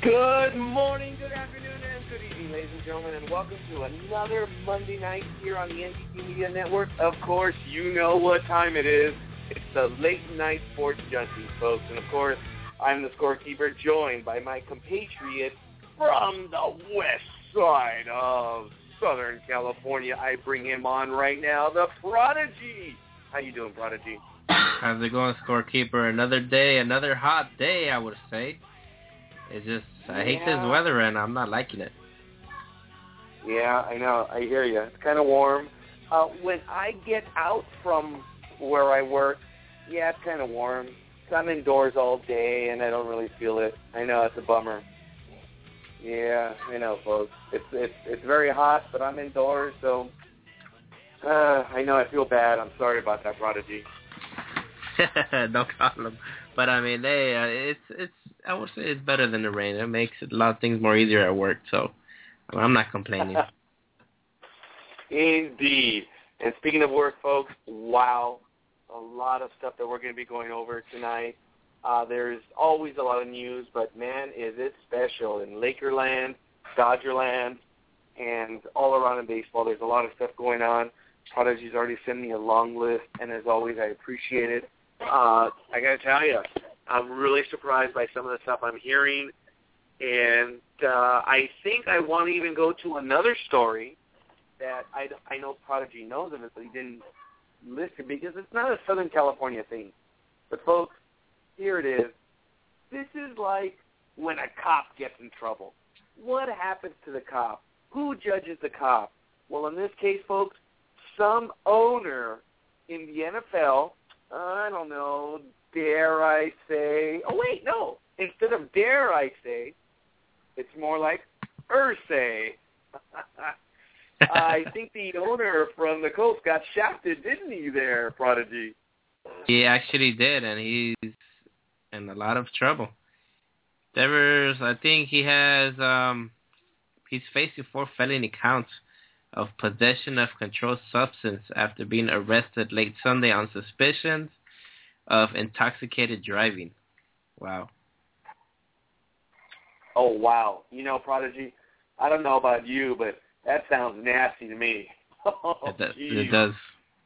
Good morning, good afternoon, and good evening, ladies and gentlemen, and welcome to another Monday night here on the NTT Media Network. Of course, you know what time it is. It's the Late Night Sports Junkies, folks. And, of course, I'm the scorekeeper, joined by my compatriot from the west side of Southern California. I bring him on right now, the Prodigy. How you doing, Prodigy? How's it going, scorekeeper? Another day, another hot day, I would say. It's just, I hate this weather, and I'm not liking it. Yeah, I know. I hear you. It's kind of warm. When I get out from where I work, yeah, it's kind of warm. So I'm indoors all day, and I don't really feel it. I know, it's a bummer. Yeah, I know, folks. It's very hot, but I'm indoors, so I know I feel bad. I'm sorry about that, Prodigy. No problem. But I mean, it's I would say it's better than the rain. It makes a lot of things more easier at work, so I'm not complaining. Indeed. And speaking of work, folks, wow, a lot of stuff that we're going to be going over tonight. There's always a lot of news, but man, is it special in Lakerland, Dodgerland, and all around in baseball. There's a lot of stuff going on. Prodigy's already sent me a long list, and as always, I appreciate it. I got to tell you, I'm really surprised by some of the stuff I'm hearing, and I think I want to even go to another story that I know Prodigy knows of it, but he didn't list it because it's not a Southern California thing. But, folks, here it is. This is like when a cop gets in trouble. What happens to the cop? Who judges the cop? Well, in this case, folks, some owner in the NFL, I don't know, dare I say, oh, wait, no. Instead of dare I say, it's more like say. I think the owner from the Colts got shafted, didn't he there, Prodigy? He actually did, and he's in a lot of trouble. I think he has, he's facing 4 felony counts of possession of controlled substance after being arrested late Sunday on suspicions of intoxicated driving. Wow. Oh, wow. You know, Prodigy, I don't know about you, but that sounds nasty to me. It does.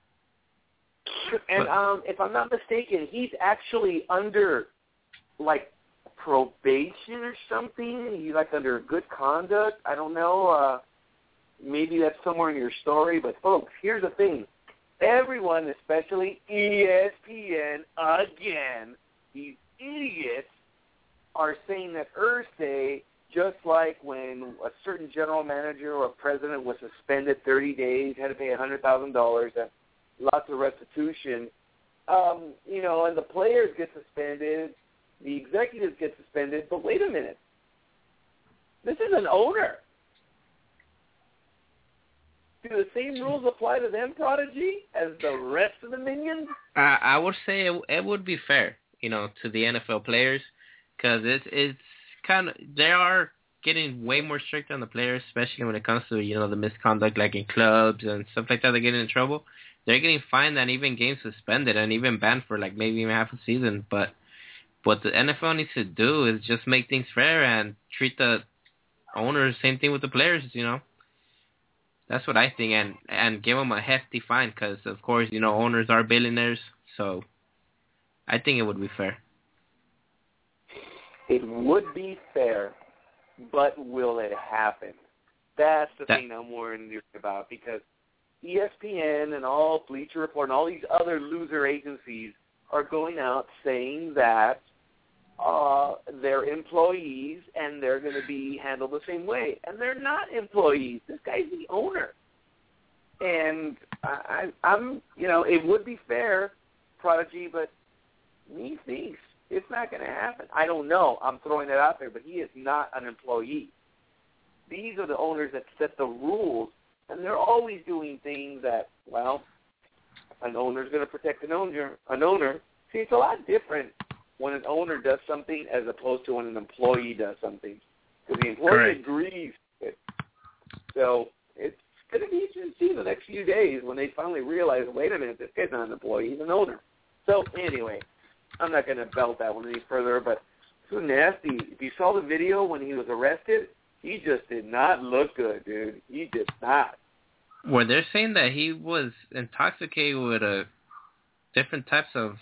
And if I'm not mistaken, he's actually under, like, probation or something. He's, like, under good conduct. I don't know. Maybe that's somewhere in your story. But, folks, here's the thing. Everyone, especially ESPN, again, these idiots are saying that Irsay, just like when a certain general manager or president was suspended 30 days, had to pay $100,000, and lots of restitution, you know, and the players get suspended, the executives get suspended, but wait a minute. This is an owner. Do the same rules apply to them, Prodigy, as the rest of the minions? I would say it would be fair, you know, to the NFL players, because it's kind of, they are getting way more strict on the players, especially when it comes to, you know, the misconduct, like in clubs and stuff like that. They get in trouble. They're getting fined and even games suspended and even banned for like maybe even half a season. But what the NFL needs to do is just make things fair and treat the owners same thing with the players, you know. That's what I think, and give them a hefty fine because, of course, you know, owners are billionaires. So I think it would be fair. It would be fair, but will it happen? That's the thing I'm worried about, because ESPN and all Bleacher Report and all these other loser agencies are going out saying that they're employees and they're going to be handled the same way. And they're not employees. This guy's the owner. And I'm, you know, it would be fair, Prodigy, but me thinks it's not going to happen. I don't know. I'm throwing it out there, but he is not an employee. These are the owners that set the rules, and they're always doing things that, well, an owner's going to protect an owner. See, it's a lot different when an owner does something as opposed to when an employee does something. Because the employee agrees with it. So it's going to be interesting to see the next few days when they finally realize, wait a minute, this guy's not an employee, he's an owner. So anyway, I'm not going to belt that one any further, but So nasty. If you saw the video when he was arrested, he just did not look good, dude. He did not. Well, they're saying that he was intoxicated with different types of,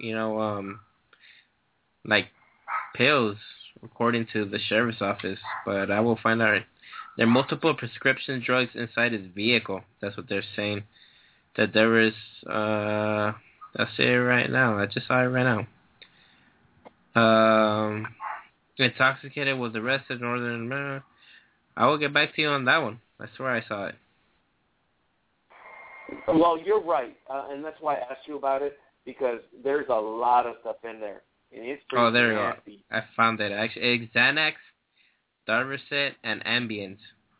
like pills, according to the sheriff's office. But I will find out. There are multiple prescription drugs inside his vehicle. That's what they're saying. That there is, I'll say it right now. I just saw it right now. Intoxicated, was arrested in Northern America. I will get back to you on that one. I swear I saw it. Well, you're right, and that's why I asked you about it, because there's a lot of stuff in there. And it's pretty there nasty. you go. I found it. Actually, it's Xanax, Darvocet, and Ambien.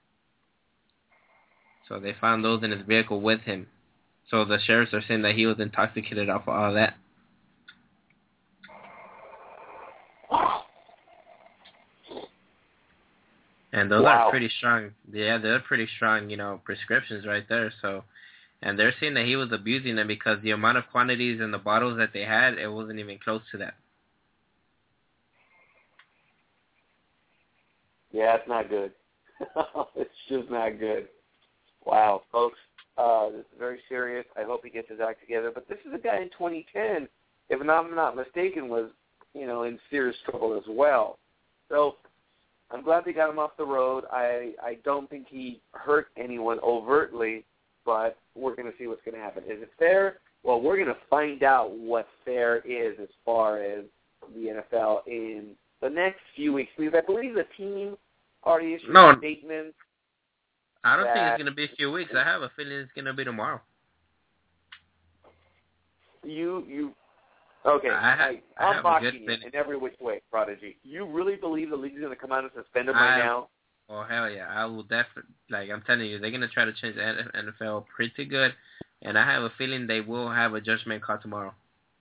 So they found those in his vehicle with him. So the sheriffs are saying that he was intoxicated off of all that. And those are pretty strong. Yeah, they're pretty strong, prescriptions right there. So, and they're saying that he was abusing them because the amount of quantities in the bottles that they had, it wasn't even close to that. Yeah, it's not good. It's just not good. Wow, folks, this is very serious. I hope he gets his act together. But this is a guy in 2010, if I'm not mistaken, was, in serious trouble as well. So I'm glad they got him off the road. I don't think he hurt anyone overtly, but we're going to see what's going to happen. Is it fair? Well, we're going to find out what fair is as far as the NFL in the next few weeks. Because I believe the team already issued a statement. I don't think it's going to be a few weeks. I have a feeling it's going to be tomorrow. Okay, I'm mocking you in every which way, Prodigy. You really believe the league's going to come out and suspend him right now? Oh, hell yeah. I will definitely, I'm telling you, they're going to try to change the NFL pretty good, and I have a feeling they will have a judgment call tomorrow.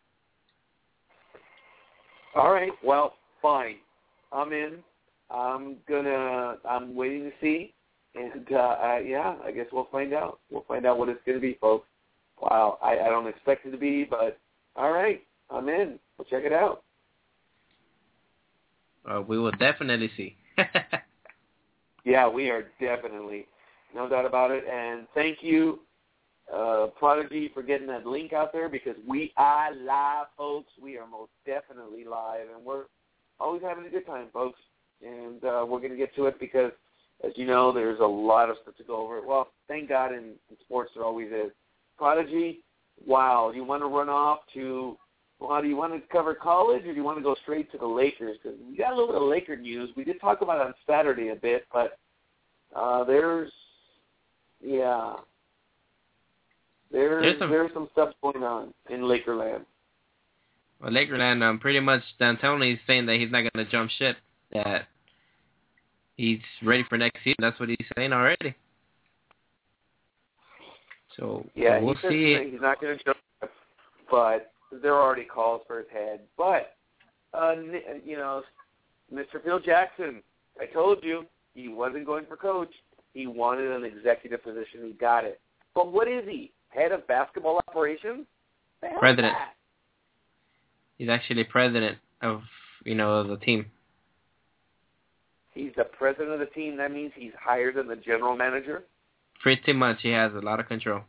All right, well, fine. I'm in. I'm waiting to see, and, I guess we'll find out. We'll find out what it's going to be, folks. Wow, I don't expect it to be, but all right. I'm in. We'll check it out. We will definitely see. Yeah, we are definitely. No doubt about it. And thank you, Prodigy, for getting that link out there, because we are live, folks. We are most definitely live, and we're always having a good time, folks. And we're going to get to it because, as you know, there's a lot of stuff to go over. Well, thank God in sports there always is. Prodigy, wow, do you want to run off to... Well, do you want to cover college, or do you want to go straight to the Lakers? Because we got a little bit of Laker news. We did talk about it on Saturday a bit, but there's some stuff going on in Lakerland. Well, Lakerland, pretty much D'Antoni's saying that he's not going to jump ship, that he's ready for next season. That's what he's saying already. So yeah, we'll see. He's not going to jump ship, but there are already calls for his head. But, Mr. Phil Jackson, I told you, he wasn't going for coach. He wanted an executive position. He got it. But what is he? Head of basketball operations? President. He's actually president of, the team. He's the president of the team. That means he's higher than the general manager? Pretty much. He has a lot of control.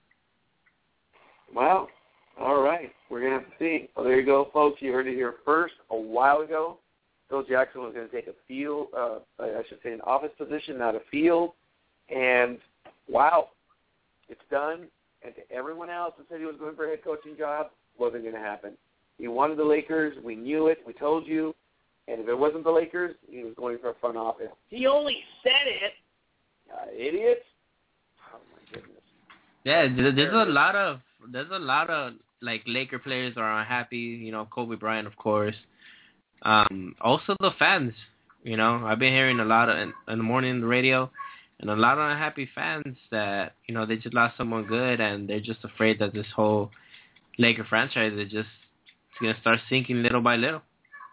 Well, all right. We're going to have to see. Well, there you go, folks. You heard it here first a while ago. Phil Jackson was going to take an office position, not a field. And, wow, it's done. And to everyone else that said he was going for a head coaching job, wasn't going to happen. He wanted the Lakers. We knew it. We told you. And if it wasn't the Lakers, he was going for a front office. He only said it. Idiot. Oh, my goodness. Yeah, there's a lot of Laker players are unhappy. Kobe Bryant, of course. Also the fans. I've been hearing a lot in the morning on the radio, and a lot of unhappy fans that they just lost someone good, and they're just afraid that this whole Laker franchise is just gonna start sinking little by little.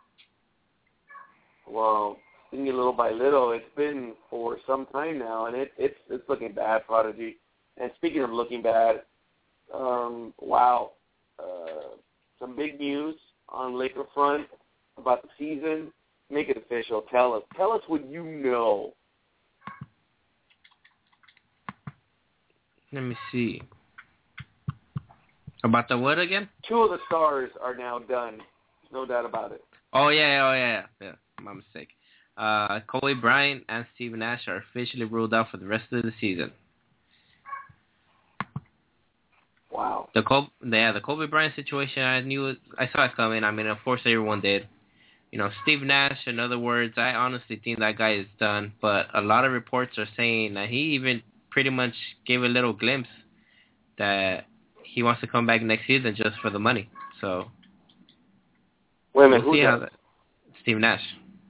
Well, sinking little by little, it's been for some time now, and it's looking bad, Prodigy. And speaking of looking bad, wow, some big news on Laker front. about the season? Make it official. Tell us. Tell us what you know. Let me see. About the what again? 2 of the stars are now done. No doubt about it. Oh, yeah. My mistake. Kobe Bryant and Steve Nash are officially ruled out for the rest of the season. Wow. The Kobe Bryant situation, I saw it coming. I mean, of course, everyone did. Steve Nash, in other words, I honestly think that guy is done. But a lot of reports are saying that he even pretty much gave a little glimpse that he wants to come back next season just for the money. So, wait a minute, we'll see who does? Steve Nash.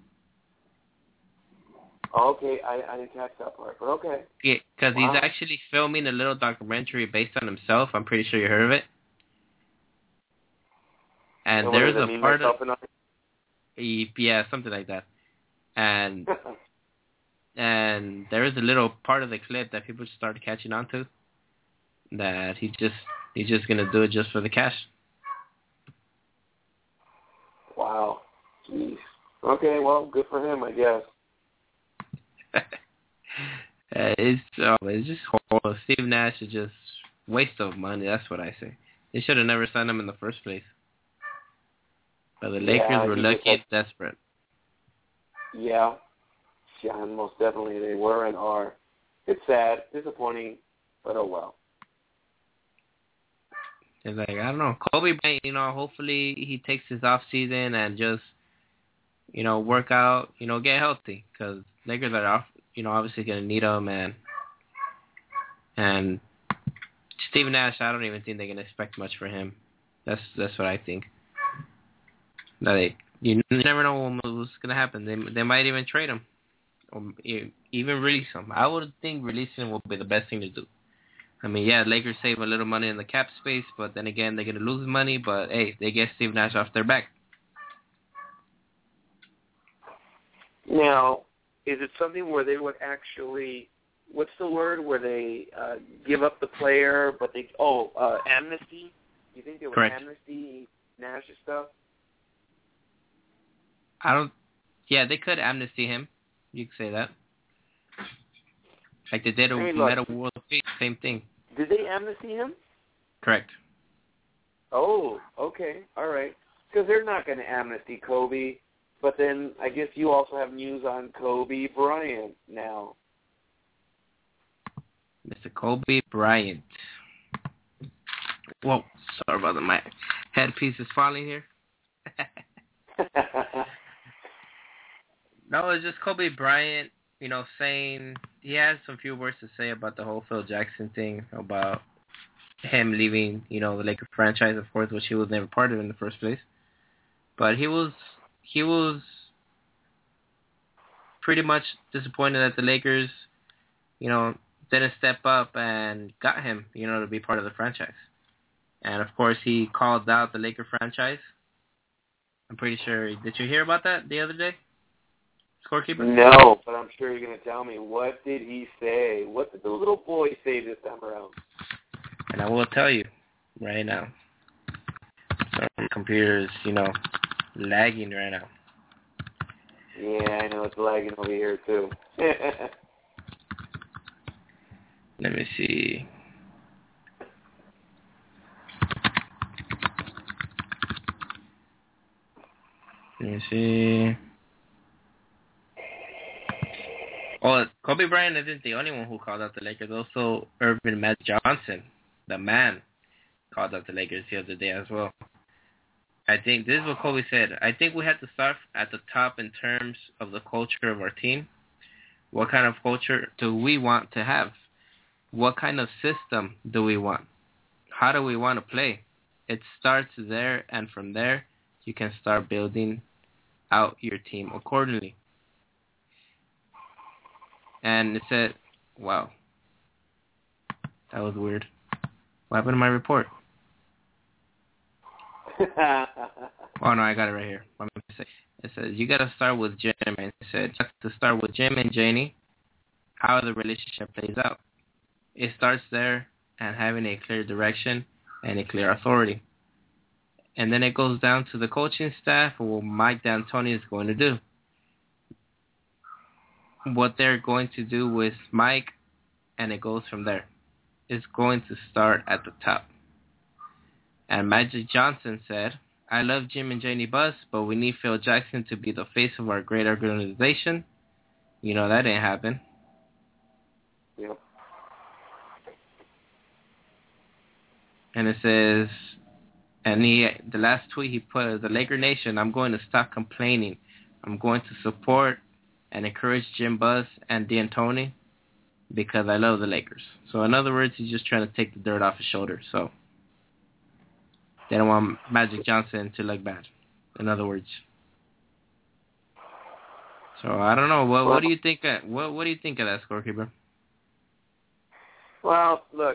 Oh, okay, I didn't catch that part, but okay. Yeah, because he's actually filming a little documentary based on himself. I'm pretty sure you heard of it. And there's a part of... Yeah, something like that. And and there is a little part of the clip that people started catching on to, that he's just gonna do it just for the cash. Wow. Jeez. Okay, well, good for him, I guess. It's just horrible. Steve Nash is just waste of money. That's what I say. They should have never signed him in the first place. But the Lakers were lucky and desperate. Yeah, most definitely they were and are. It's sad, disappointing, but oh well. It's like, I don't know. Kobe Bryant, hopefully he takes his off season and just, work out, get healthy, because Lakers are off, obviously going to need him, and Steve Nash, I don't even think they can expect much for him. That's what I think. You never know what's going to happen. They might even trade him, or even release him. I would think releasing him would be the best thing to do. I mean, yeah, Lakers save a little money in the cap space, but then again, they're going to lose money, but hey, they get Steve Nash off their back. Now, is it something where they would actually, what's the word, where they give up the player, but they, amnesty? You think they would Correct. amnesty Nash's stuff? Yeah, they could amnesty him. You could say that. Like they did with look, Metta World Peace, same thing. Did they amnesty him? Correct. Oh, okay, all right. Because they're not going to amnesty Kobe, but then I guess you also have news on Kobe Bryant now. Mr. Kobe Bryant. Whoa, sorry about that. My headpiece is falling here. No, it's just Kobe Bryant, saying he has some few words to say about the whole Phil Jackson thing, about him leaving, the Lakers franchise, of course, which he was never part of in the first place. But he was pretty much disappointed that the Lakers, didn't step up and got him, to be part of the franchise. And, of course, he called out the Laker franchise. I'm pretty sure. Did you hear about that the other day? Scorekeeper? No, but I'm sure you're going to tell me. What did he say? What did the little boy say this time around? And I will tell you right now. So my computer is, lagging right now. Yeah, I know it's lagging over here, too. Let me see. Oh, Kobe Bryant isn't the only one who called out the Lakers. Also, Irvin Matt Johnson, the man, called out the Lakers the other day as well. I think this is what Kobe said. I think we have to start at the top in terms of the culture of our team. What kind of culture do we want to have? What kind of system do we want? How do we want to play? It starts there, and from there, you can start building out your team accordingly. And it said, wow, that was weird. What happened to my report? Oh, no, I got it right here. Let me say. It says, you got to start with Jim. And it said, you have to start with Jim and Janie, how the relationship plays out. It starts there and having a clear direction and a clear authority. And then it goes down to the coaching staff and what Mike D'Antoni is going to do. What they're going to do with Mike, and it goes from there. It's going to start at the top. And Magic Johnson said, I love Jim and Janie Buss, but we need Phil Jackson to be the face of our great organization. You know, that didn't happen. Yep. And it says, and the last tweet he put is, the Laker Nation, I'm going to stop complaining. I'm going to support and encourage Jim Buss and D'Antoni because I love the Lakers. So in other words, he's just trying to take the dirt off his shoulders. So they don't want Magic Johnson to look bad. In other words. So I don't know. What do you think? What do you think of that, Scorekeeper? Well, look,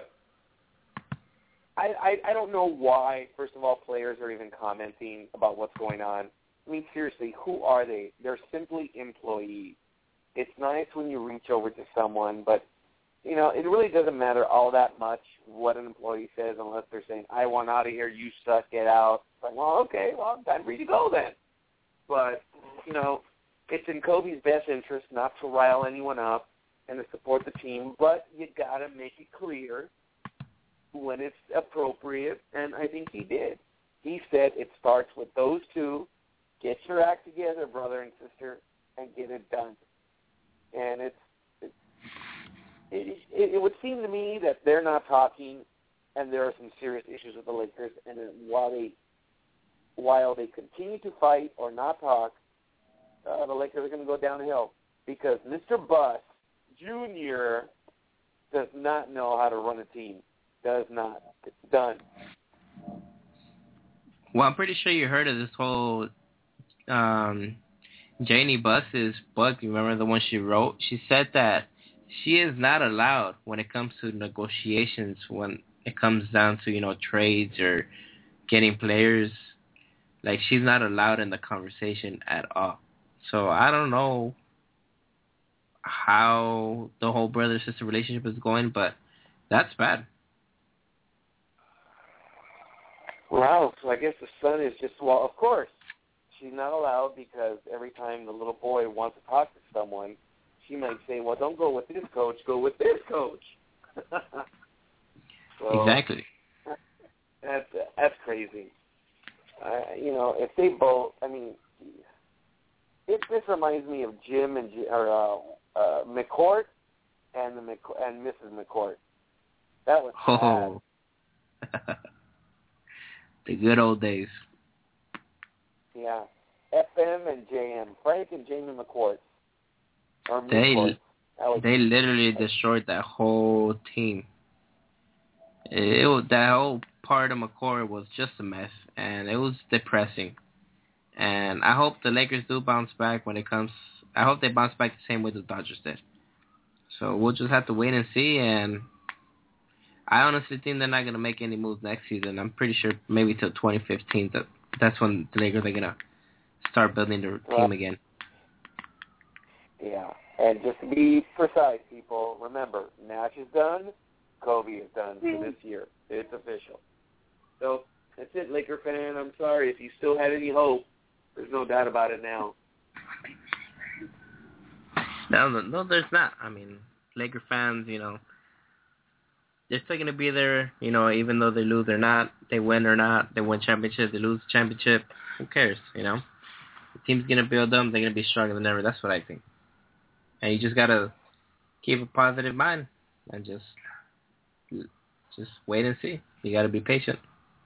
I don't know why. First of all, players are even commenting about what's going on. I mean, seriously, who are they? They're simply employees. It's nice when you reach over to someone, but, you know, it really doesn't matter all that much what an employee says unless they're saying, I want out of here, you suck, get out. It's like, well, okay, well, time for you to go then. But, you know, it's in Kobe's best interest not to rile anyone up and to support the team, but you got to make it clear when it's appropriate, and I think he did. He said it starts with those two. Get your act together, brother and sister, and get it done. And it would seem to me that they're not talking, and there are some serious issues with the Lakers. And while they continue to fight or not talk, the Lakers are going to go downhill because Mr. Buss Jr. does not know how to run a team. Does not. It's done. Well, I'm pretty sure you heard of this whole Janie Buss's book. You remember the one she wrote? She said that she is not allowed when it comes to negotiations, when it comes down to, you know, trades or getting players. Like, she's not allowed in the conversation at all. So I don't know how the whole brother-sister relationship is going, but that's bad. Wow, so I guess the son is just, well, of course, she's not allowed because every time the little boy wants to talk to someone, she might say, well, don't go with this coach, go with this coach. So, exactly. That's crazy. You know, if they both, I mean, this reminds me of Jim and McCourt and Mrs. McCourt. That was sad. The good old days. Yeah. FM and JM. Frank and Jamie McCourt. They literally destroyed that whole team. That whole part of McCourt was just a mess, and it was depressing. And I hope the Lakers do bounce back when it comes. I hope they bounce back the same way the Dodgers did. So we'll just have to wait and see, and I honestly think they're not going to make any moves next season. I'm pretty sure maybe till 2015 that's when the Lakers are going to start building their team again. Yeah, and just to be precise, people, remember, Nash is done, Kobe is done for this year. It's official. So that's it, Laker fan. I'm sorry. If you still had any hope, there's no doubt about it now. No, there's not. I mean, Laker fans, you know, they're still going to be there, you know, even though they lose or not, they win or not, they win championship, they lose championship, who cares, you know? The team's going to build them, they're going to be stronger than ever, that's what I think. And you just got to keep a positive mind and just wait and see. You got to be patient.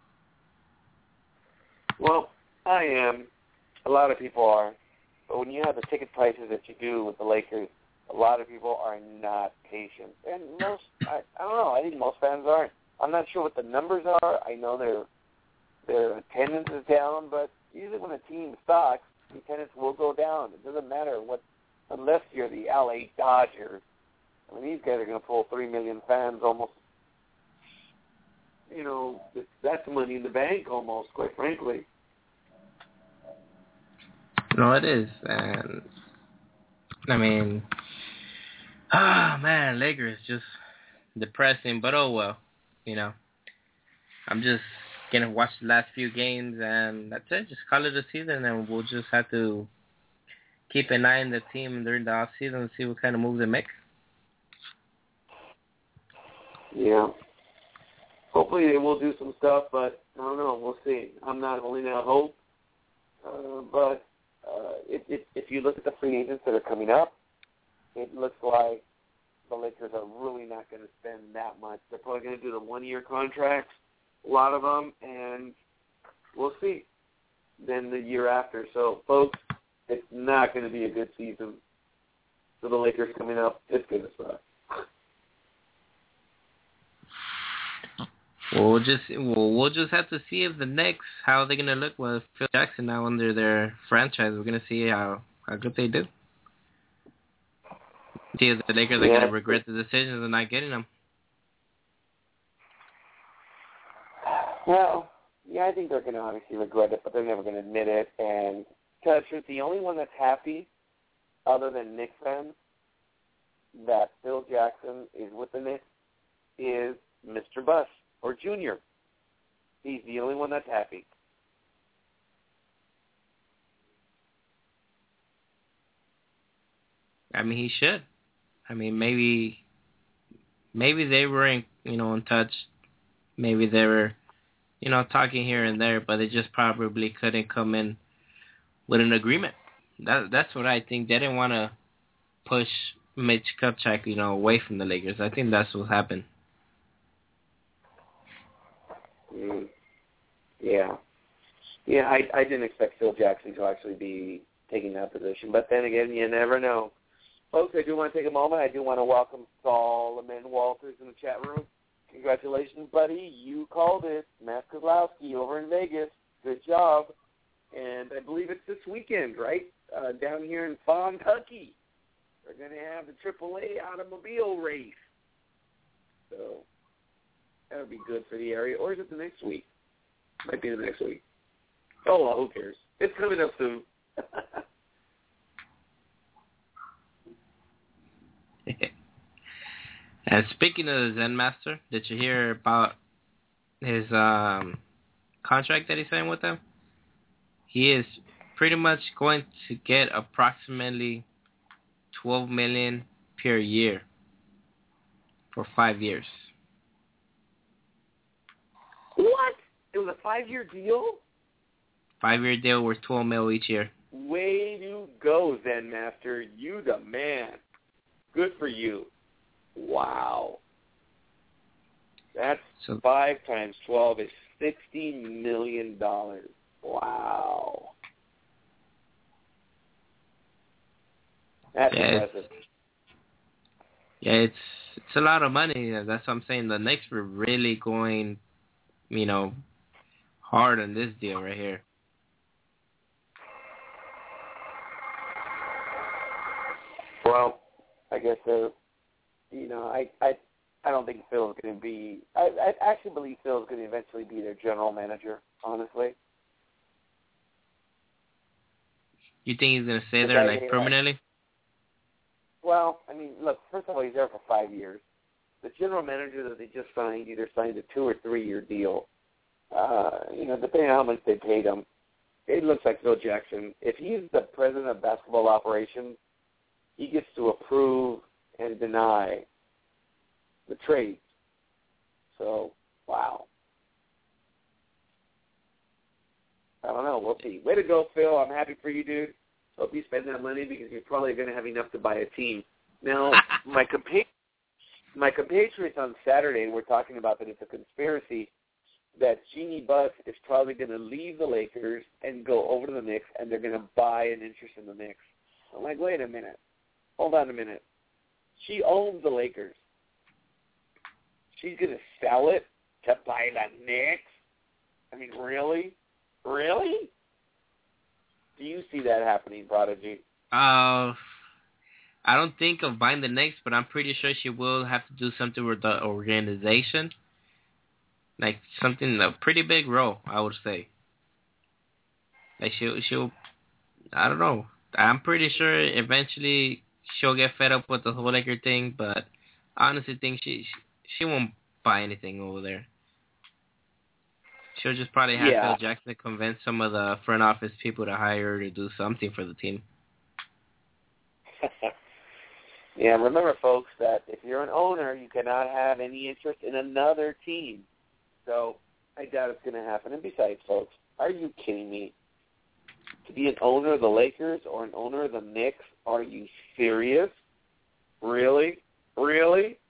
Well, I am. A lot of people are. But when you have the ticket prices that you do with the Lakers, a lot of people are not patient. And most, I don't know, I think most fans aren't. I'm not sure what the numbers are. I know their attendance is down, but usually when a team sucks, the attendance will go down. It doesn't matter unless you're the LA Dodgers. I mean, these guys are going to pull 3 million fans almost. You know, that's money in the bank almost, quite frankly. No, it is. And, I mean, man, Lakers just depressing, but oh well, you know. I'm just gonna watch the last few games, and that's it. Just call it a season, and we'll just have to keep an eye on the team during the off season and see what kind of moves they make. Yeah. Hopefully they will do some stuff, but I don't know. We'll see. I'm not holding out hope. But if you look at the free agents that are coming up, it looks like the Lakers are really not going to spend that much. They're probably going to do the one-year contracts, a lot of them, and we'll see then the year after. So, folks, it's not going to be a good season for the Lakers coming up. It's going to suck. Well, we'll just have to see if the Knicks, how they're gonna look with Phil Jackson now under their franchise. We're gonna see how good they do. See if the Lakers are gonna regret the decisions of not getting them. Well, yeah, I think they're gonna obviously regret it, but they're never gonna admit it. And to tell the truth, the only one that's happy, other than Knicks fans, that Phil Jackson is with the Knicks is Mr. Buss. Or Junior. He's the only one that's happy. I mean, he should. I mean, maybe they were in touch. Maybe they were, talking here and there, but they just probably couldn't come in with an agreement. That's what I think. They didn't want to push Mitch Kupchak, away from the Lakers. I think that's what happened. Yeah. I didn't expect Phil Jackson to actually be taking that position, but then again, you never know. Folks, I do want to take a moment. I do want to welcome Solomon Walters in the chat room. Congratulations, buddy. You called it. Matt Kozlowski over in Vegas. Good job. And I believe it's this weekend, right? Down here in Kentucky. They're going to have the AAA automobile race. So that would be good for the area. Or is it the next week? Might be the next week. Oh, well, who cares? It's coming up soon. And speaking of the Zen Master, did you hear about his contract that he signed with them? He is pretty much going to get approximately $12 million per year for 5 years. What? It was a 5-year deal? 5-year deal worth $12 million each year. Way to go, Zen Master. You the man. Good for you. Wow. That's 5 times 12 is $60 million. Wow. That's impressive. Yeah, it's a lot of money. That's what I'm saying. The Knicks were really going, hard on this deal right here. Well, I guess I don't think Phil's going to be. I actually believe Phil's going to eventually be their general manager. Honestly. You think he's going to stay there permanently? Well, I mean, look. First of all, he's there for 5 years. The general manager that they just signed either signed a 2 or 3 year deal. Depending on how much they paid him, it looks like Phil Jackson. If he's the president of basketball operations, he gets to approve and deny the trades. So, wow. I don't know. We'll see. Way to go, Phil. I'm happy for you, dude. Hope you spend that money because you're probably going to have enough to buy a team. Now, my compatriots on Saturday were talking about that it's a conspiracy that Jeanie Buss is probably going to leave the Lakers and go over to the Knicks, and they're going to buy an interest in the Knicks. I'm like, wait a minute. Hold on a minute. She owns the Lakers. She's going to sell it to buy the Knicks? I mean, really? Really? Do you see that happening, Prodigy? I don't think of buying the Knicks, but I'm pretty sure she will have to do something with the organization. Like something, a pretty big role, I would say. Like she'll, I don't know. I'm pretty sure eventually she'll get fed up with the whole Laker thing, but I honestly think she won't buy anything over there. She'll just probably have Yeah. Phil Jackson convince some of the front office people to hire her to do something for the team. Yeah, remember, folks, that if you're an owner, you cannot have any interest in another team. So I doubt it's going to happen. And besides, folks, are you kidding me? To be an owner of the Lakers or an owner of the Knicks, are you serious? Really? Really?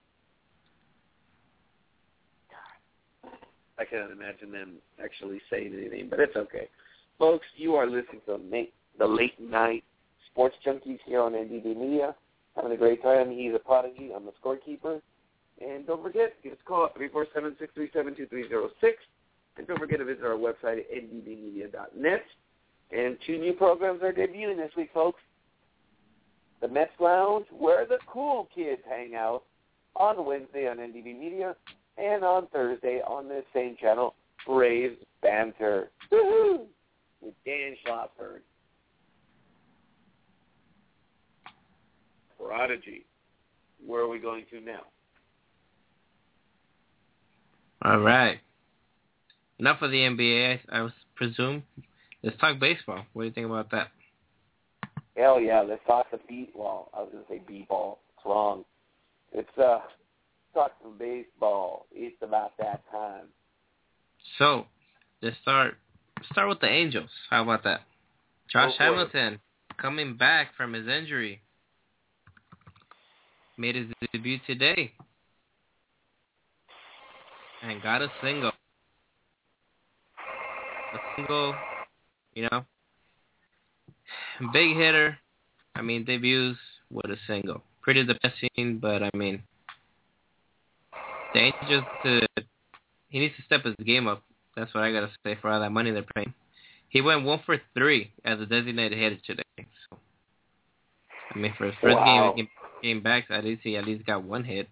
I cannot imagine them actually saying anything, but it's okay. Folks, you are listening to the Late Night Sports Junkies here on NDB Media. Having a great time. He's a prodigy. I'm the scorekeeper. And don't forget, give us a call at 347-637-2306. And don't forget to visit our website at ndbmedia.net. And 2 new programs are debuting this week, folks. The Mets Lounge, where the cool kids hang out, on Wednesday on NDB Media. And on Thursday on this same channel, Braves Banter. Woohoo! With Dan Schlossberg. Prodigy. Where are we going to now? All right. Enough of the NBA, I presume. Let's talk baseball. What do you think about that? Hell yeah, let's talk the well, I was going to say b-ball. It's wrong. It's talk some baseball. It's about that time. So, let's start with the Angels. How about that? Josh Hamilton coming back from his injury. Made his debut today. And got a single. Big hitter. I mean, debuts with a single. Pretty depressing, but I mean, the Angels, he needs to step his game up. That's what I got to say for all that money they're paying. He went 1 for 3 as a designated hitter today. So, I mean, for his first game back, at least he got 1 hit.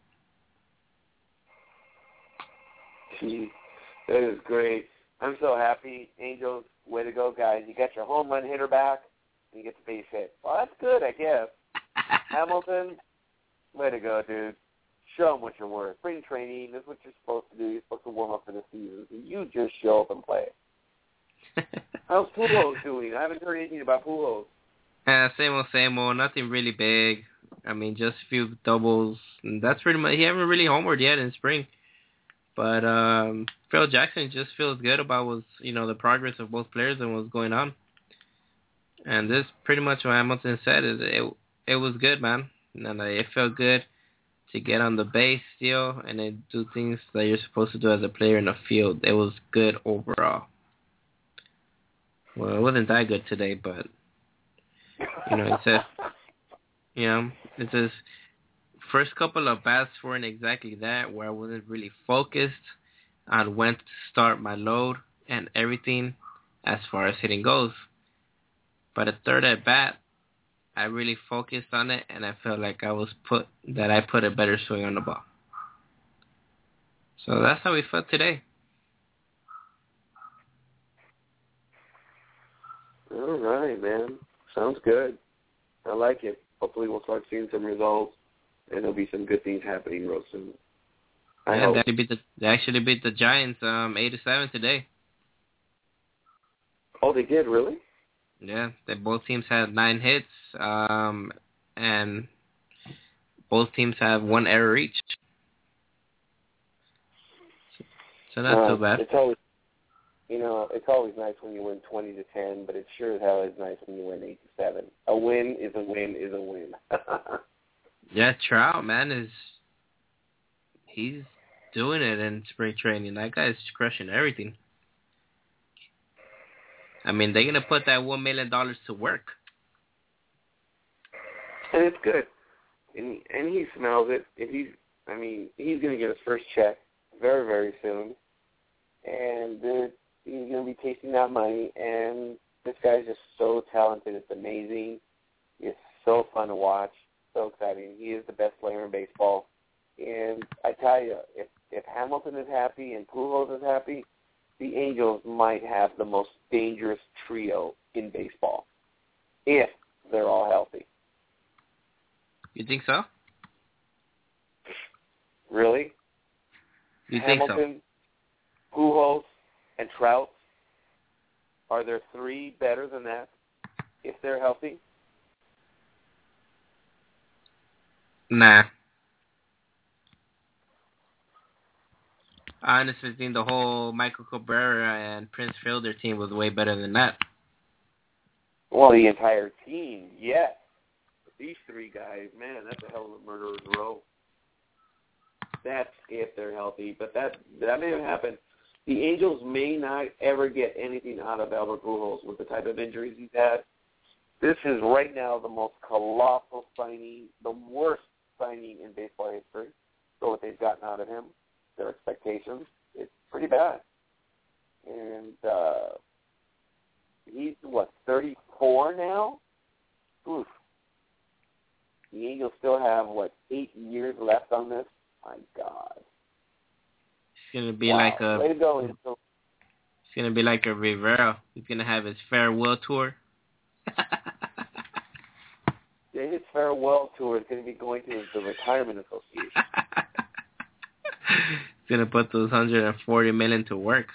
Gee, that is great. I'm so happy. Angels, way to go, guys. You got your home run hitter back, and you get the base hit. Well, that's good, I guess. Hamilton, way to go, dude. Show them what you're worth. Spring training, that's what you're supposed to do. You're supposed to warm up for the season. So you just show up and play. How's Pujols doing? I haven't heard anything about Pujols. Same old. Nothing really big. I mean, just a few doubles. And that's pretty much. He haven't really homered yet in spring. But Phil Jackson just feels good about the progress of both players and what's going on. And this pretty much what Hamilton said is it was good, man. And it felt good to get on the base still and then do things that you're supposed to do as a player in the field. It was good overall. Well, it wasn't that good today, but it's his first couple of bats weren't exactly that, where I wasn't really focused on when to start my load and everything as far as hitting goes. But at third at bat, I really focused on it, and I felt like I put a better swing on the ball. So that's how we felt today. All right, man. Sounds good. I like it. Hopefully we'll start seeing some results, and there'll be some good things happening real soon. They actually beat the Giants 8-7 today. Oh, they did, really? Yeah, both teams had 9 hits, and both teams have 1 error each. So not too bad. It's always nice when you win 20-10, but it sure as hell is nice when you win 8-7. A win is a win is a win. Yeah, Trout, man, he's doing it in spring training. That guy's crushing everything. I mean, they're gonna put that $1 million to work. And it's good. And he smells it. He's gonna get his first check very, very soon. And he's gonna be tasting that money. And this guy's just so talented. It's amazing. It's so fun to watch. So exciting. He is the best player in baseball. And I tell you, if Hamilton is happy and Pujols is happy, the Angels might have the most dangerous trio in baseball if they're all healthy. You think so? Really? You think so? Hamilton, Pujols, and Trout, are there three better than that if they're healthy? Nah. I honestly think the whole Michael Cabrera and Prince Fielder team was way better than that. Well, the entire team, yes. But these three guys, man, that's a hell of a murderer's row. That's if they're healthy, but that may have happened. The Angels may not ever get anything out of Albert Pujols with the type of injuries he's had. This is right now the most colossal signing, the worst signing in baseball history. So what they've gotten out of him, their expectations, it's pretty bad. And he's, 34 now? Oof. The Angels still have, 8 years left on this? My God. It's gonna be like a. Way to go, It's gonna be like a Rivera. He's gonna have his farewell tour. Yeah, his farewell tour is going to be going to the Retirement Association. He's gonna put those $140 million to work.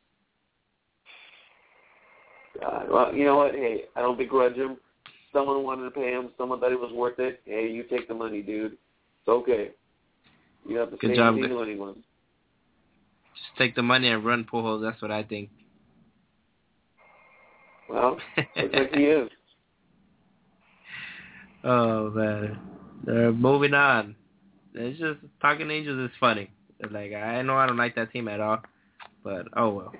Well, you know what? Hey, I don't begrudge him. Someone wanted to pay him. Someone thought it was worth it. Hey, you take the money, dude. It's okay. You have to Good say job. anything to anyone. Just take the money and run, Pujols. That's what I think. Well, looks like he is. Oh, man. Moving on. It's just, Talking Angels is funny. Like, I know I don't like that team at all, but oh well.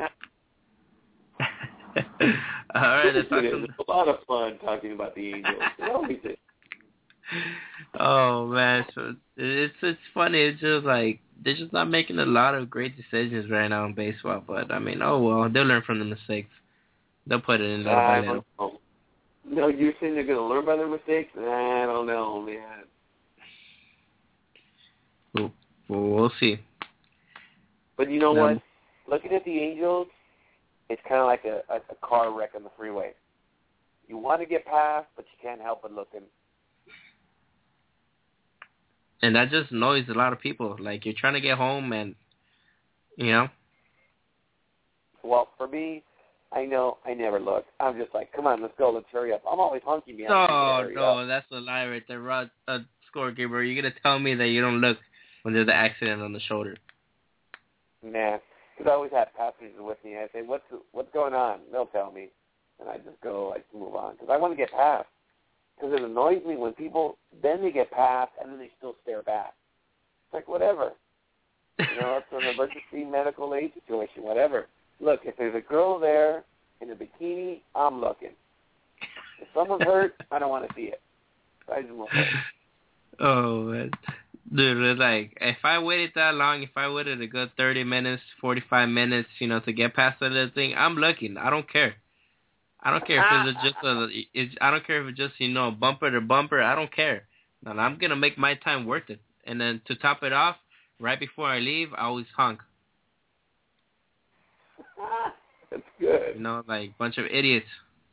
All right, let's talk It's a lot of fun talking about the Angels. It always is. Oh, man. So it's funny. It's just like, they're just not making a lot of great decisions right now in baseball, but I mean, oh well. They'll learn from the mistakes. They'll put it in little by little. No, you're saying they're going to learn by their mistakes? I don't know, man. We'll see. But you know what? Looking at the Angels, it's kind of like a car wreck on the freeway. You want to get past, but you can't help but looking. And that just annoys a lot of people. Like, you're trying to get home and, you know. Well, for me, I know I never look. I'm just like, come on, let's go, let's hurry up. I'm always hunky behind. No, that's a lie right there. Rod, scorekeeper, you're going to tell me that you don't look when there's an accident on the shoulder. Nah, because I always have passengers with me. I say, what's going on? They'll tell me. And I just go, move on. Because I want to get past. Because it annoys me when people, then they get past, and then they still stare back. It's like, whatever. You know, it's an emergency medical aid situation, whatever. Look, if there's a girl there in a bikini, I'm looking. If someone's hurt, I don't want to see it. So I just won't look. Oh, man. Dude, it's like, if I waited that long, if I waited a good 30 minutes, 45 minutes, to get past that little thing, I'm looking. I don't care. I don't care if I don't care if it's just, bumper to bumper. I don't care. And I'm going to make my time worth it. And then to top it off, right before I leave, I always honk. That's good. Like a bunch of idiots.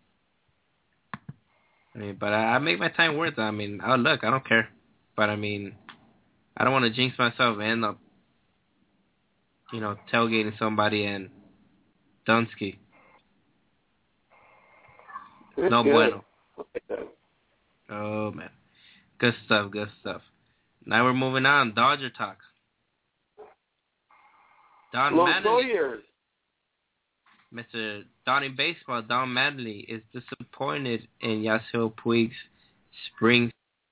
I mean, but I make my time worth it. I mean, I'll look. I don't care. But, I mean, I don't want to jinx myself and end up, tailgating somebody and Dunsky. No bueno. Oh, man. Good stuff, good stuff. Now we're moving on. Dodger talk. Don Mattingly. Mr. Donnie Baseball, Don Mattingly, is disappointed in Yasiel Puig's spring.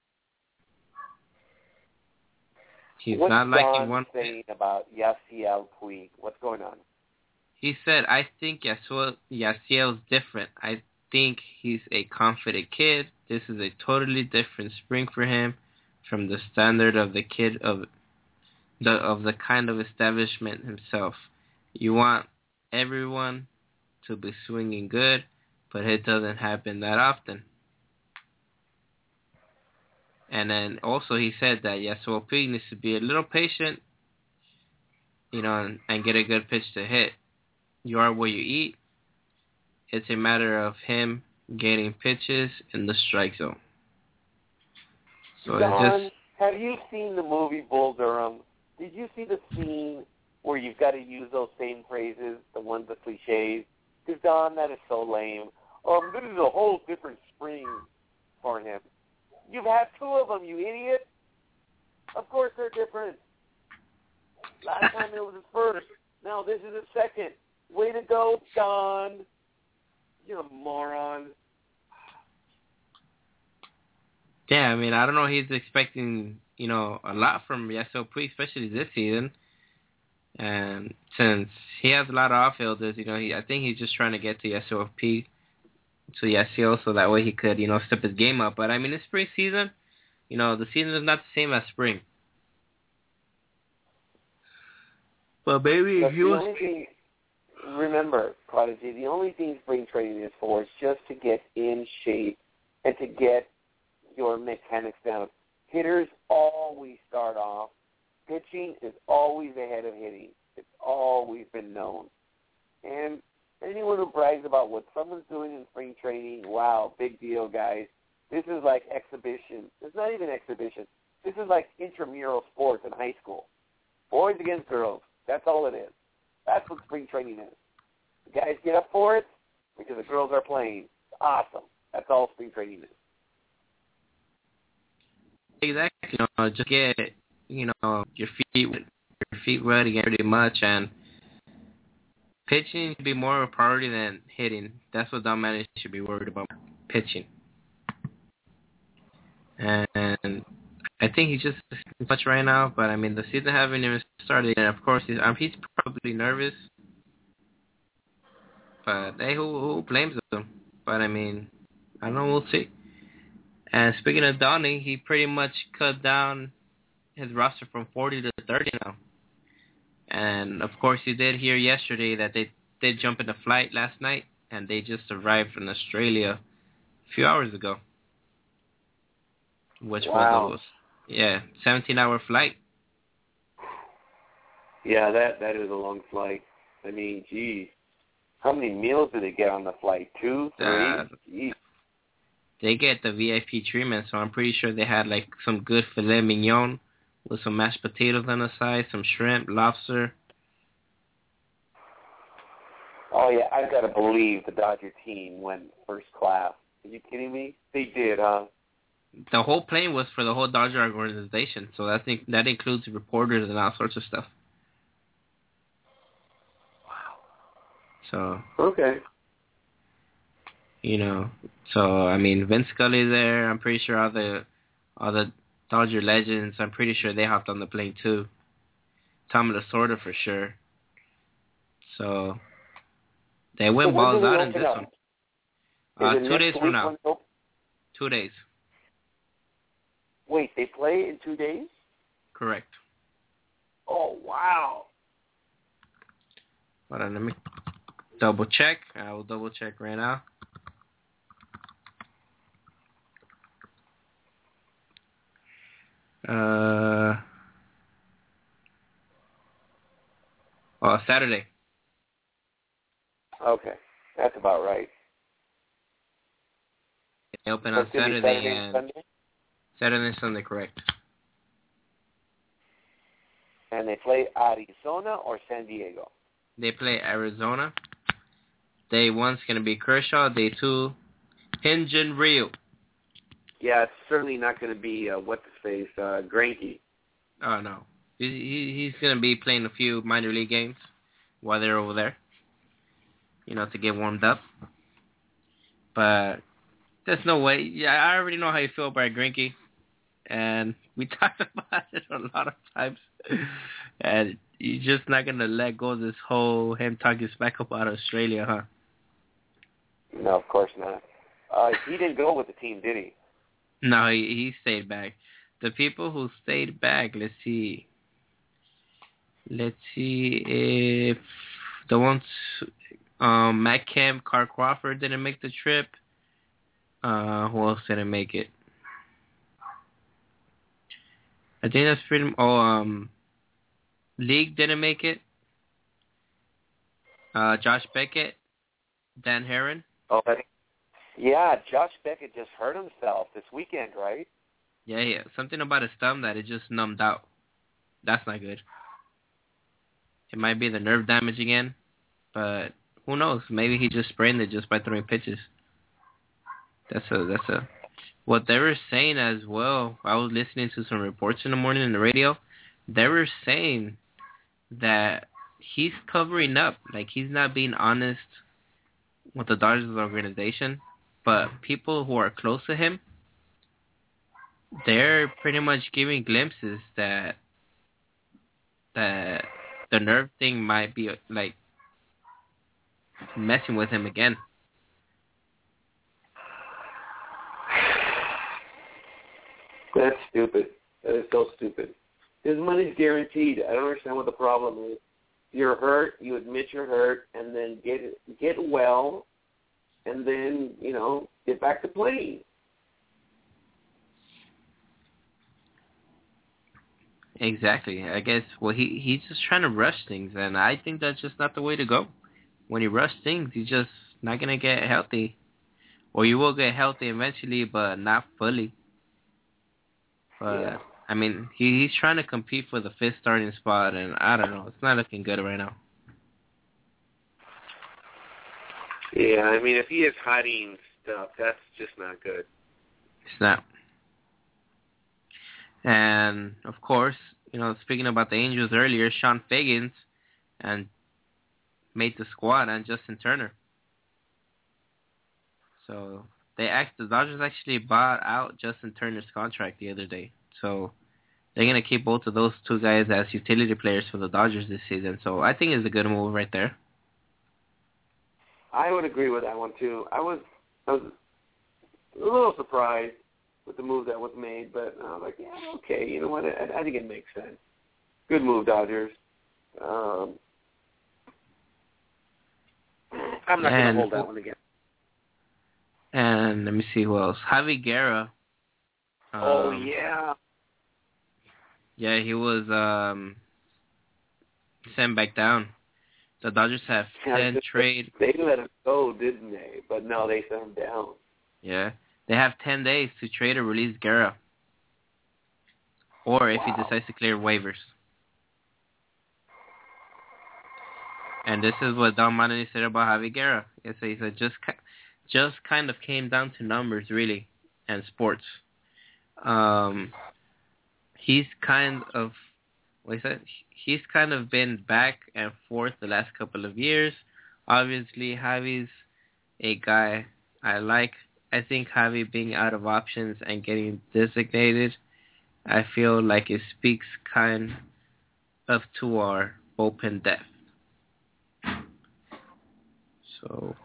He's What's not liking Don one saying about Yasiel Puig? What's going on? He said, I think Yasiel's different. I think he's a confident kid. This is a totally different spring for him from the standard of the kid of the kind of establishment himself. You want everyone to be swinging good, but it doesn't happen that often. And then also he said that Yasiel Puig needs to be a little patient, and get a good pitch to hit. You are what you eat. It's a matter of him getting pitches in the strike zone. So Don, have you seen the movie Bull Durham? Did you see the scene where you've got to use those same phrases, the ones, the cliches. Because, Don, that is so lame. This is a whole different spring for him. You've had 2 of them, you idiot. Of course they're different. Last time it was his first. Now this is his second. Way to go, Don. You're a moron. Yeah, I mean, I don't know. He's expecting, a lot from SOP, especially this season. And since he has a lot of outfielders, I think he's just trying to get to SOP, to the SEO, so that way he could, step his game up. But, I mean, in spring season, the season is not the same as spring. But maybe if you remember, Prodigy, the only thing spring training is for is just to get in shape and to get your mechanics down. Hitters always start off. Pitching is always ahead of hitting. It's always been known. And anyone who brags about what someone's doing in spring training, wow, big deal, guys. This is like exhibition. It's not even exhibition. This is like intramural sports in high school. Boys against girls. That's all it is. That's what spring training is. The guys get up for it because the girls are playing. It's awesome. That's all spring training is. Exactly. Just get, your feet wet again pretty much, and pitching should be more of a priority than hitting. That's what Don Manning should be worried about, pitching. And I think he's just much right now, but I mean the season hasn't even started, and of course he's probably nervous. But hey, who blames him? But I mean, I don't know. We'll see. And speaking of Donnie, he pretty much cut down his roster from 40 to 30 now. And of course, you did hear yesterday that they did jump in a flight last night, and they just arrived from Australia a few hours ago, which was 17-hour flight. Yeah, that is a long flight. I mean, geez. How many meals did they get on the flight? 2, 3? Geez. They get the VIP treatment, so I'm pretty sure they had like some good filet mignon with some mashed potatoes on the side, some shrimp, lobster. Oh, yeah, I've got to believe the Dodger team went first class. Are you kidding me? They did, huh? The whole plane was for the whole Dodger organization, so that includes reporters and all sorts of stuff. Wow. So. Okay. So I mean, Vince Scully's there. I'm pretty sure all the Dodger legends. I'm pretty sure they hopped on the plane too. Tommy Lasorda for sure. So they went balls out in this one. 2 days from now. 2 days. Wait, they play in 2 days? Correct. Oh, wow. Hold on, let me double check. I will double check right now. Saturday. Okay, that's about right. They open on Saturday and Sunday? Saturday and Sunday, correct. And they play Arizona or San Diego? They play Arizona. Day 1's going to be Kershaw. Day 2, Hyun-Jin Ryu. Yeah, it's certainly not going to be, what's-his-face, Greinke. Oh, no. He's going to be playing a few minor league games while they're over there, to get warmed up. But there's no way. Yeah, I already know how you feel about Greinke, and we talked about it a lot of times. And you're just not going to let go of this whole him talking smack about Australia, huh? No, of course not. He didn't go with the team, did he? No, he stayed back. The people who stayed back, let's see if the ones, Matt Kemp, Carl Crawford didn't make the trip. Who else didn't make it? I think that's pretty. League didn't make it. Josh Beckett, Dan Heron. Oh, yeah, Josh Beckett just hurt himself this weekend, right? Yeah. Something about his thumb that it just numbed out. That's not good. It might be the nerve damage again, but who knows? Maybe he just sprained it just by throwing pitches. That's a. What they were saying as well. I was listening to some reports in the morning in the radio. They were saying that he's covering up, like he's not being honest with the Dodgers organization. But people who are close to him, they're pretty much giving glimpses that the nerve thing might be like messing with him again. That's stupid. That is so stupid. His money's guaranteed. I don't understand what the problem is. If you're hurt, you admit you're hurt, and then get well, and then, get back to playing. Exactly. I guess, well, he's just trying to rush things, and I think that's just not the way to go. When you rush things, you're just not going to get healthy. Or you will get healthy eventually, but not fully. But, yeah. I mean, he's trying to compete for the fifth starting spot, and I don't know. It's not looking good right now. Yeah, I mean, if he is hiding stuff, that's just not good. It's not. And, of course, speaking about the Angels earlier, Sean Figgins and made the squad, and Justin Turner. So the Dodgers actually bought out Justin Turner's contract the other day. So they're going to keep both of those two guys as utility players for the Dodgers this season. So I think it's a good move right there. I would agree with that one, too. I was a little surprised with the move that was made, but I was like, yeah, okay, you know what? I think it makes sense. Good move, Dodgers. I'm not going to hold that one again. And let me see who else. Javi Guerra. Oh, yeah. Yeah, he was sent back down. The Dodgers have 10 trade. They let him go, didn't they? But no, they sent him down. Yeah. They have 10 days to trade or release Guerra. Or if he decides to clear waivers. And this is what Don Mattingly said about Javi Guerra. He said just kind of came down to numbers, really, and sports. He's kind of been back and forth the last couple of years. Obviously, Javi's a guy I like. I think Javi being out of options and getting designated, I feel like it speaks kind of to our bullpen depth. So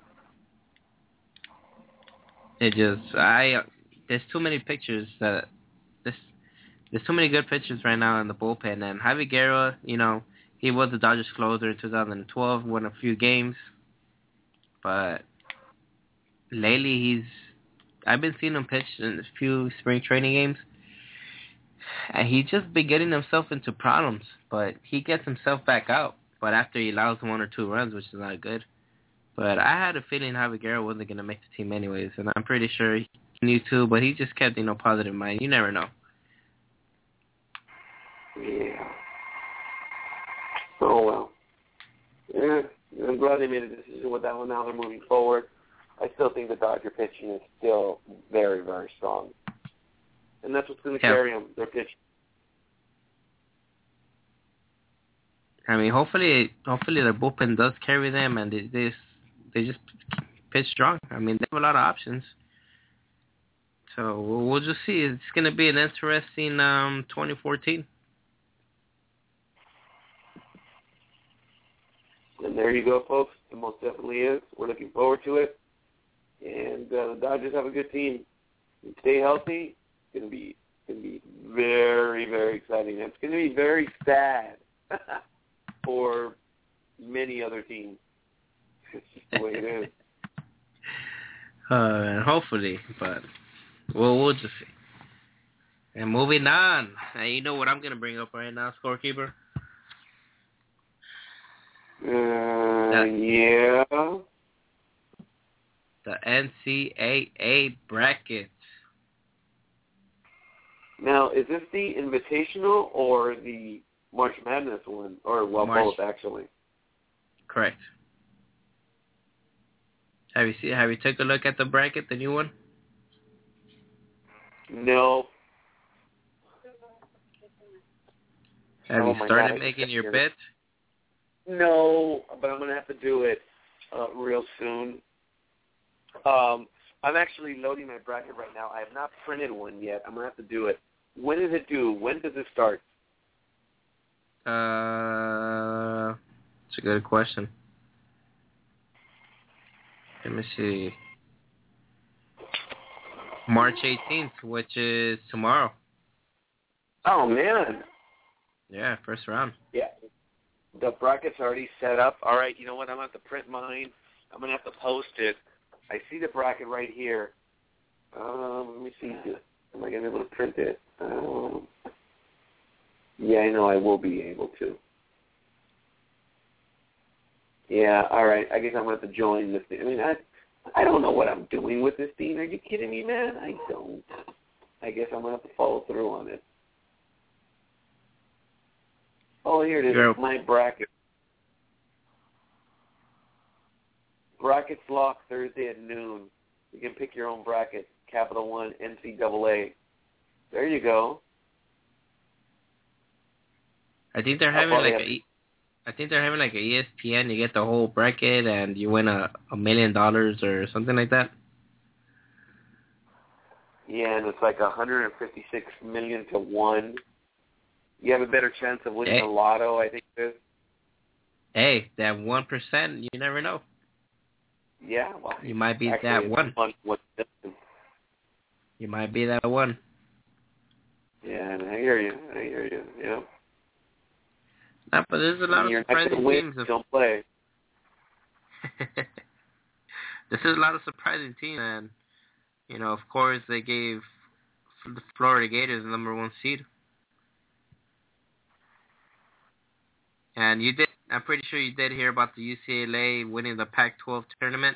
there's too many pitchers there's too many good pitchers right now in the bullpen. And Javi Guerra, he was the Dodgers closer in 2012, won a few games. But lately I've been seeing him pitch in a few spring training games. And he's just been getting himself into problems. But he gets himself back out. But after he allows 1 or 2 runs, which is not good. But I had a feeling Javi Guerra wasn't going to make the team anyways. And I'm pretty sure he knew too. But he just kept, positive mind. You never know. Yeah. Oh, well. Yeah, I'm glad they made a decision with that one. Now they're moving forward. I still think the Dodger pitching is still very, very strong. And that's what's going to carry them, their pitching. I mean, hopefully their bullpen does carry them, and they just pitch strong. I mean, they have a lot of options. So we'll just see. It's going to be an interesting 2014. And there you go, folks. It most definitely is. We're looking forward to it. And the Dodgers have a good team. And stay healthy. It's going to be very, very exciting. It's going to be very sad for many other teams. It's just the way it is. Hopefully, but we'll just see. And moving on. Now, you know what I'm going to bring up right now, scorekeeper? Yeah. The NCAA bracket. Now, is this the invitational or the March Madness one, or both actually. Correct. Have you took a look at the bracket, the new one? No. Have you started making your bets? No, but I'm going to have to do it real soon. I'm actually loading my bracket right now. I have not printed one yet. I'm going to have to do it. When is it due? When does it start? It's a good question. Let me see. March 18th, which is tomorrow. Oh, man. Yeah, first round. Yeah. The bracket's already set up. All right, you know what? I'm going to have to print mine. I'm going to have to post it. I see the bracket right here. Let me see. Am I going to be able to print it? Yeah, I know I will be able to. Yeah, all right. I guess I'm going to have to join this thing. I mean, I don't know what I'm doing with this thing. Are you kidding me, man? I don't. I guess I'm going to have to follow through on it. Oh, here it is. My bracket. Brackets lock Thursday at noon. You can pick your own bracket. Capital One, NCAA. There you go. I think they're having like a ESPN. You get the whole bracket and you win $1 million or something like that. Yeah, and it's like 156 million to 1. You have a better chance of winning the lotto, I think it is. Hey, that 1%, you never know. Yeah, well, you might be that one. You might be that one. Yeah, and I hear you. Yeah. No, but there's a lot of surprising teams. Don't play. This is a lot of surprising teams, and of course they gave the Florida Gators the number 1 seed. And I'm pretty sure you did hear about the UCLA winning the Pac-12 tournament.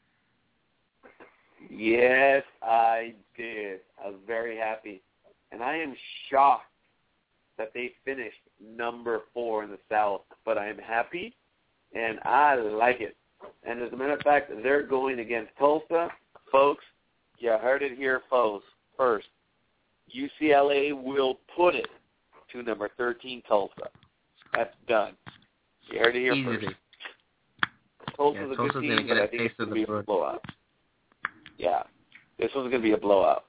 Yes, I did. I was very happy. And I am shocked that they finished number 4 in the South. But I am happy, and I like it. And as a matter of fact, they're going against Tulsa. Folks, you heard it here first. UCLA will put it to number 13 Tulsa. That's done. You heard it here first. Tulsa's a good team, but I think it's going to be a blowout. Yeah. This one's going to be a blowout.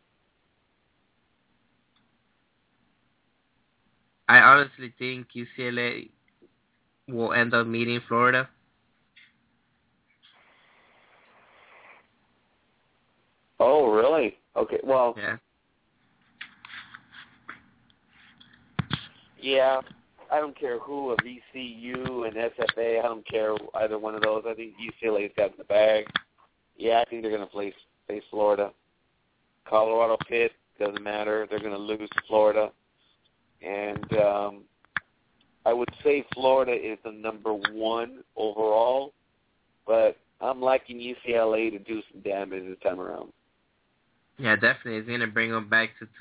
I honestly think UCLA will end up meeting Florida. Oh, really? Okay, well. Yeah, I don't care who, a VCU and SFA. I don't care either one of those. I think UCLA's got in the bag. Yeah, I think they're going to face Florida. Colorado Pitt, doesn't matter. They're going to lose to Florida. And I would say Florida is the number 1 overall, but I'm liking UCLA to do some damage this time around. Yeah, definitely. It's going to bring them back to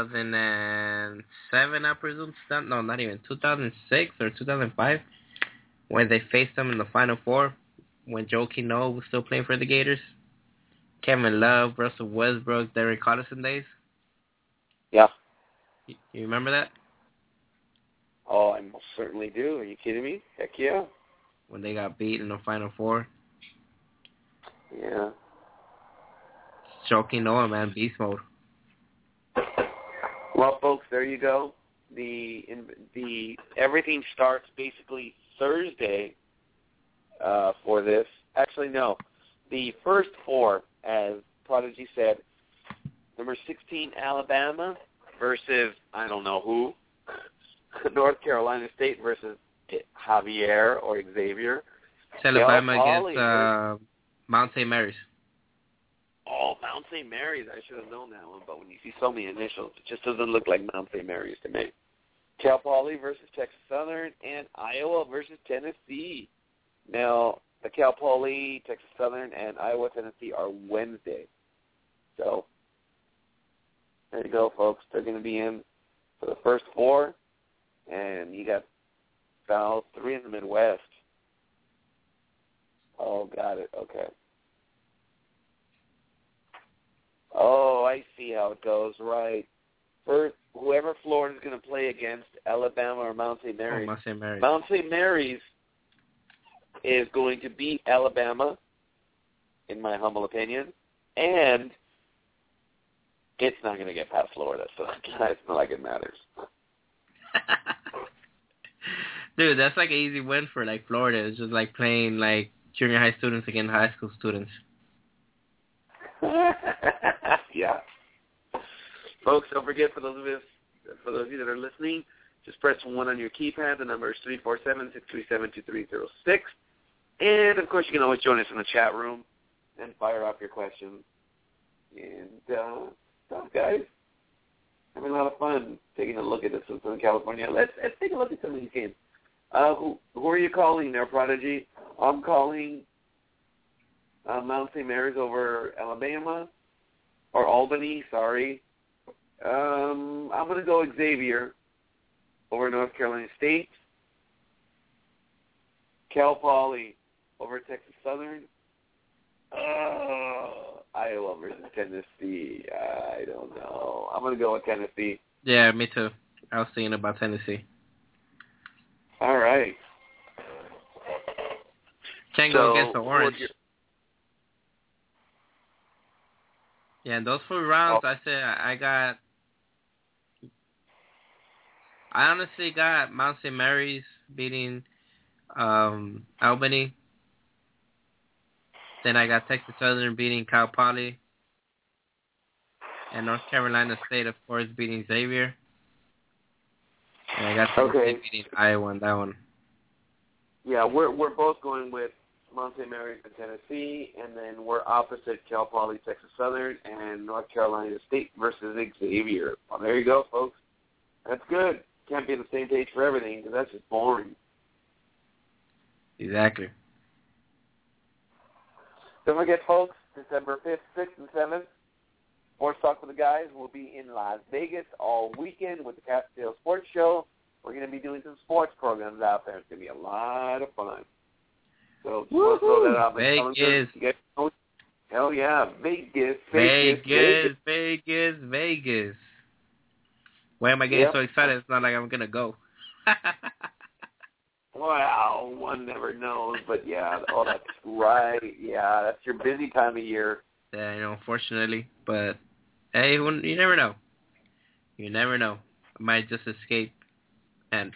2007, I presume. No, not even. 2006 or 2005, when they faced them in the Final Four, when Joakim Noah was still playing for the Gators. Kevin Love, Russell Westbrook, Derek Collison days. Yeah. You remember that? Oh, I most certainly do. Are you kidding me? Heck yeah. When they got beat in the Final Four. Yeah. Joakim Noah, man, beast mode. Well, folks, there you go. The everything starts basically Thursday for this. Actually, no. The first 4, as Prodigy said, number 16, Alabama versus, I don't know who, North Carolina State versus Javier or Xavier. It's Alabama against Mount St. Mary's. Oh, Mount St. Mary's. I should have known that one, but when you see so many initials, it just doesn't look like Mount St. Mary's to me. Cal Poly versus Texas Southern, and Iowa versus Tennessee. Now, the Cal Poly, Texas Southern, and Iowa, Tennessee are Wednesday. So, there you go, folks. They're going to be in for the first 4, and you got South, 3 in the Midwest. Oh, got it. Okay. Oh, I see how it goes. Right. First, whoever Florida's going to play against, Alabama or Mount St. Mary's. Mount St. Mary's. Mount St. Mary's is going to beat Alabama, in my humble opinion, and it's not going to get past Florida, so it's not like it matters. Dude, that's like an easy win for like Florida. It's just like playing like junior high students against high school students. Yeah. Folks, don't forget, for those of you that are listening, just press 1 on your keypad. The number is 347-637-2306. And, of course, you can always join us in the chat room and fire off your questions. And, guys, having a lot of fun taking a look at this in Southern California. Let's take a look at some of these games. Who are you calling there, Prodigy? I'm calling Mount St. Mary's over Alabama, or Albany, sorry. I'm going to go Xavier over North Carolina State. Cal Poly over Texas Southern. Iowa versus Tennessee. I don't know. I'm going to go with Tennessee. Yeah, me too. I was thinking about Tennessee. All right. Can't go against the Orange. Yeah, in those 4 rounds, I honestly got Mount St. Mary's beating Albany. Then I got Texas Southern beating Cal Poly. And North Carolina State, of course, beating Xavier. And I got Tennessee beating Iowa on that one. Yeah, we're both going with Mount St. Mary's and Tennessee, and then we're opposite Cal Poly, Texas Southern, and North Carolina State versus Xavier. Well, there you go, folks. That's good. Can't be on the same page for everything, because that's just boring. Exactly. Don't forget, folks, December 5th, 6th, and 7th, Sports Talk with the Guys will be in Las Vegas all weekend with the Capitol Sports Show. We're going to be doing some sports programs out there. It's going to be a lot of fun. So just want to throw that out. Vegas. Hell yeah, Vegas. Why am I getting so excited? It's not like I'm going to go. Well, one never knows, but yeah, that's right. Yeah, that's your busy time of year. Yeah, unfortunately. But, hey, you never know. You never know. I might just escape and,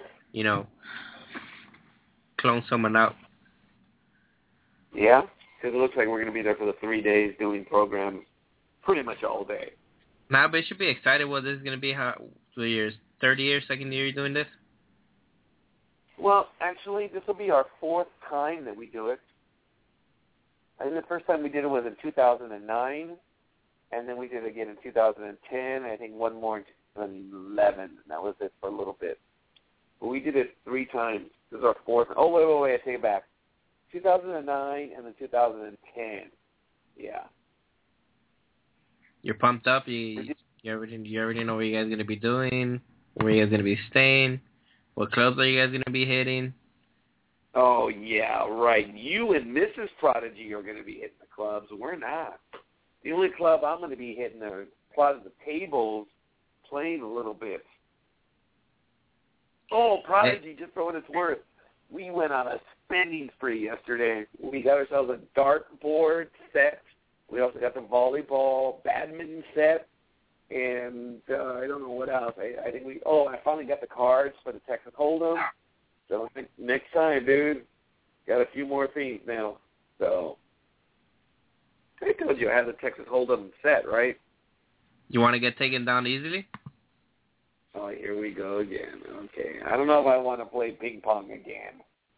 clone someone out. Yeah, because it looks like we're going to be there for the 3 days doing programs pretty much all day. Nah, but you should be excited. Well, this is going to be how 2 years, third year, second year you're doing this? Well, actually, this will be our 4th time that we do it. I think the first time we did it was in 2009, and then we did it again in 2010, I think one more in 2011, and that was it for a little bit. But we did it 3 times. This is our 4th. Oh, wait, I take it back. 2009 and then 2010. Yeah. You're pumped up? You already know what you guys are going to be doing, where you guys are going to be staying, what clubs are you guys going to be hitting? Oh, yeah, right. You and Mrs. Prodigy are going to be hitting the clubs. We're not. The only club I'm going to be hitting are plotting the tables, playing a little bit. Oh, Prodigy, just for what it's worth, we went on a spending spree yesterday. We got ourselves a dartboard set. We also got the volleyball, badminton set, and I don't know what else. I think I finally got the cards for the Texas Hold'em. So I think next time, dude, got a few more things now. So I told you I had the Texas Hold'em set, right? You want to get taken down easily? Oh, here we go again. Okay. I don't know if I want to play ping pong again.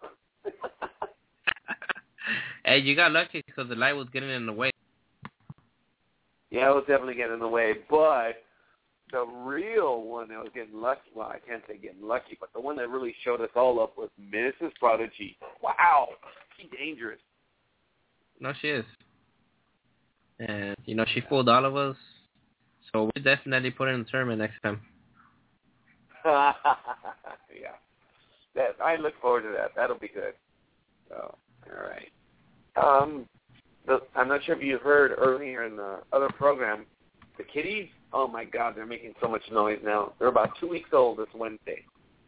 Hey, you got lucky because the light was getting in the way. Yeah, it was definitely getting in the way, but the real one that was getting lucky, well, I can't say getting lucky, but the one that really showed us all up was Mrs. Prodigy. Wow, she's dangerous. No, she is. And, she fooled all of us, so we'll definitely put her in the tournament next time. Yeah. I look forward to that. That'll be good. So, all right. I'm not sure if you heard earlier in the other program, the kitties, oh, my God, they're making so much noise now. They're about 2 weeks old this Wednesday.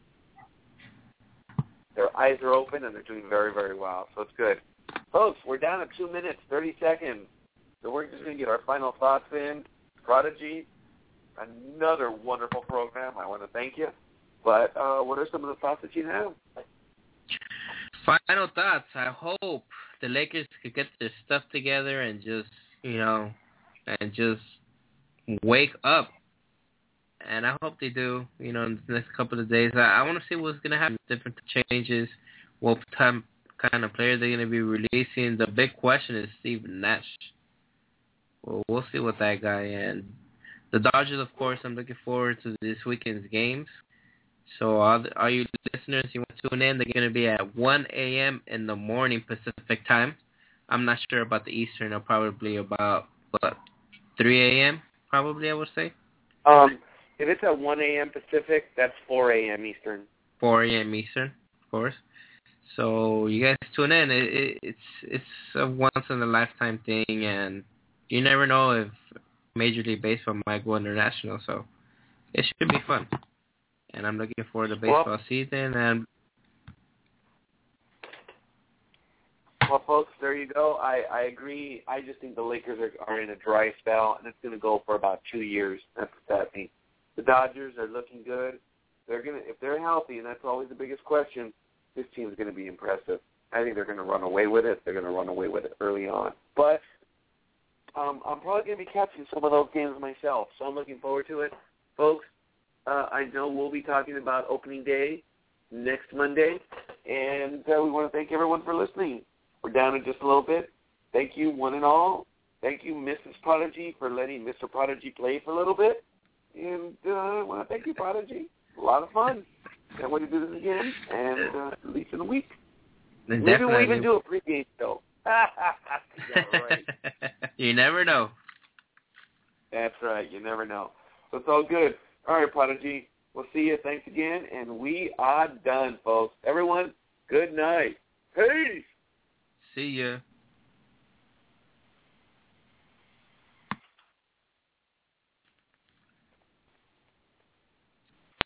Their eyes are open, and they're doing very, very well, so it's good. Folks, we're down to 2 minutes, 30 seconds, so we're just going to get our final thoughts in. Prodigy, another wonderful program. I want to thank you. But what are some of the thoughts that you have? Final thoughts. I hope the Lakers could get their stuff together and just, wake up. And I hope they do, in the next couple of days. I want to see what's going to happen, different changes, what kind of players they're going to be releasing. The big question is Steve Nash. Well, we'll see what that guy and the Dodgers, of course, I'm looking forward to this weekend's games. So all you listeners, you want to tune in, they're going to be at 1 a.m. in the morning Pacific time. I'm not sure about the Eastern, or probably about, 3 a.m. probably, I would say. If it's at 1 a.m. Pacific, that's 4 a.m. Eastern. 4 a.m. Eastern, of course. So you guys tune in. It's a once-in-a-lifetime thing, and you never know if Major League Baseball might go international, so it should be fun. And I'm looking forward to baseball season. And well, folks, there you go. I agree. I just think the Lakers are in a dry spell, and it's going to go for about 2 years. That's what that means. The Dodgers are looking good. If they're healthy, and that's always the biggest question, this team is going to be impressive. I think they're going to run away with it. They're going to run away with it early on. But I'm probably going to be catching some of those games myself, so I'm looking forward to it. Folks, I know we'll be talking about opening day next Monday, and we want to thank everyone for listening. We're down in just a little bit. Thank you, one and all. Thank you, Mrs. Prodigy, for letting Mr. Prodigy play for a little bit. And I want to thank you, Prodigy. A lot of fun. Can't wait to do this again, and at least in a week. Maybe we'll even do a pregame show. Yeah, right. You never know. That's right. You never know. So it's all good. All right, Prodigy. We'll see you. Thanks again, and we are done, folks. Everyone, good night. Peace. See ya.